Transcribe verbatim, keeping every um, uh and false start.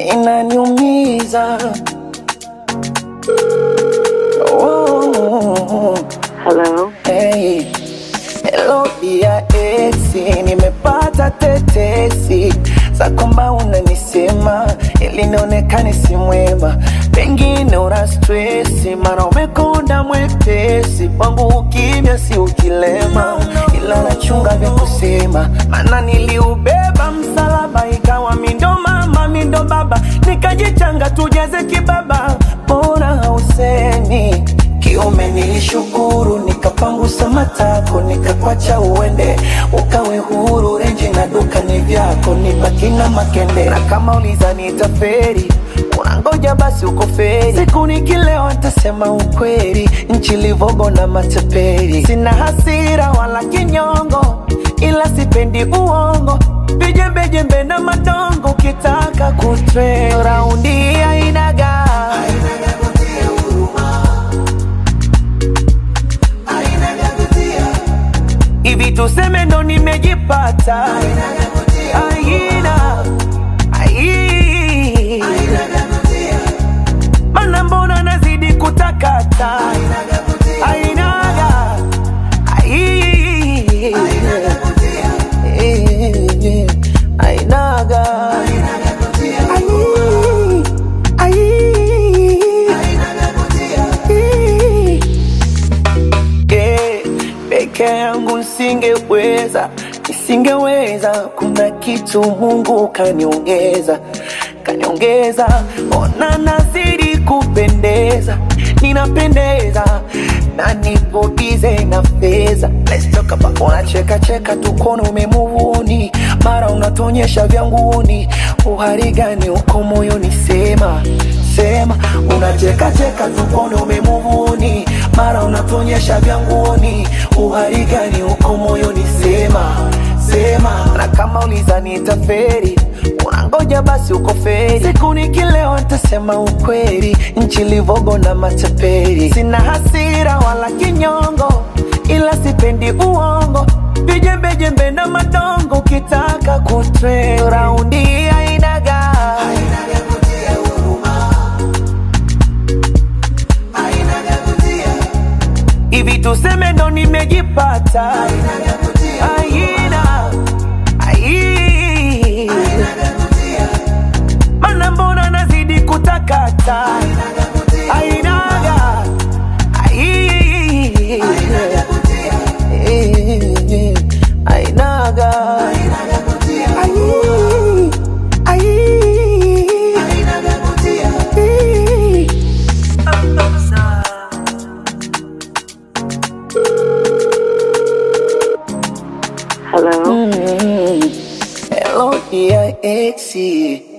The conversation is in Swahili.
inaniumiza. Oh, Hello. hey. Hello dia esi, nimepata tetesi za kwamba unanisema ili nionekane si mwema, pengine una stressi, mara umekonda mwepesi kwangu, ukimya si ukilema, ila nachunga vya kusema, maana niliubeba msalaba, ikawa mindo mama mindo baba, nikajichanga tujeze kibaba, bora hausemi kiume. Nilishukuru nikapangusa matako, nikakwacha uende ukawe huru, renji na duka ni vyako, nibaki na makende. Na kama uliza nitaferi, unangoja basi uko feri, siku nikilewa nitasema ukweli, nchi livogo na matapeli. Sina hasira wala kinyongo, ila sipendi uongo, vijembe jembe na madongo, kitaka kutre raundi ya inaga hivi tuseme ndo nimejipata, aina ai, mana mbona nazidi kutakata, ainaga ai, ainaga peke yangu nisingeweza, nisingeweza. Kuna kitu Mungu kaniongeza, kaniongeza. Ona nazidi kupendeza, ninapendeza na nipo bize na feza. Let's talk about, unacheka cheka tukono umemuvuni, mara unatonyesha vyanguni, uhari gani uko moyoni? Sema sema, unacheka cheka tukono umemuvuni, mara unatonyesha vyanguni, uhari gani uko moyoni? Sema sema, na kama uliza nitaferi, unangoja basi uko feri, siku nikilewa nitasema ukweli, nchi livogo na matapeli. Sina hasira wala kinyongo, ila sipendi uongo, vijembe jembe na madongo, kitaka kutre raundi ya inaga hivi tuseme ndo nimejipata, aina ai, mana mbona nazidi kutakata, ainaga ai, ainaga Hello. Mm, hello dear exi.